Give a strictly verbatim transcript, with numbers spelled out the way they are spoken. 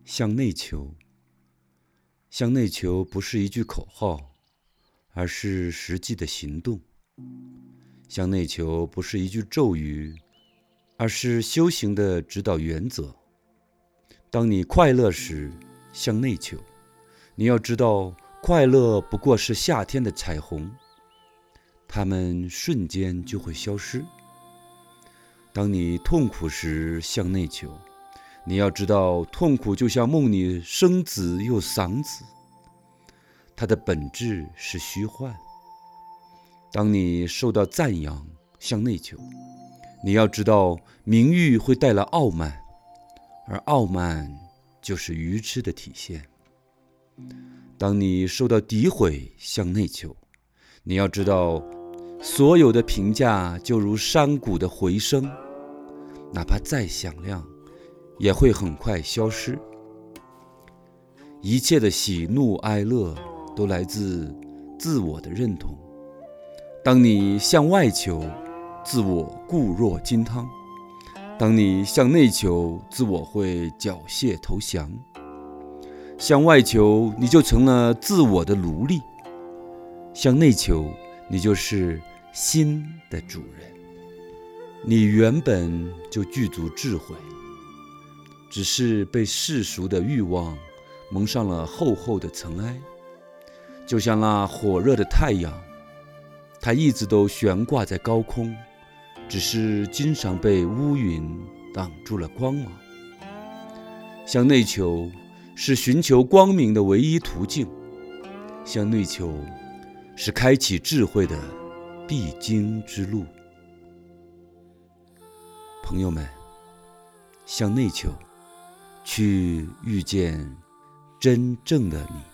向内求。向内求不是一句口号，而是实际的行动。向内求不是一句咒语，而是修行的指导原则。当你快乐时，向内求，你要知道，快乐不过是夏天的彩虹，它们瞬间就会消失。当你痛苦时，向内求，你要知道，痛苦就像梦里生子又丧子，它的本质是虚幻。当你受到赞扬，向内求，你要知道，名誉会带来傲慢，而傲慢就是愚痴的体现。当你受到诋毁，向内求，你要知道，所有的评价就如山谷的回声，哪怕再响亮，也会很快消失。一切的喜怒哀乐都来自自我的认同。当你向外求，自我固若金汤；当你向内求，自我会缴械投降。向外求，你就成了自我的奴隶；向内求，你就是心的主人。你原本就具足智慧，只是被世俗的欲望蒙上了厚厚的尘埃。就像那火热的太阳，它一直都悬挂在高空，只是经常被乌云挡住了光芒。向内求是寻求光明的唯一途径，向内求是开启智慧的必经之路。朋友们，向内求，去遇见真正的你。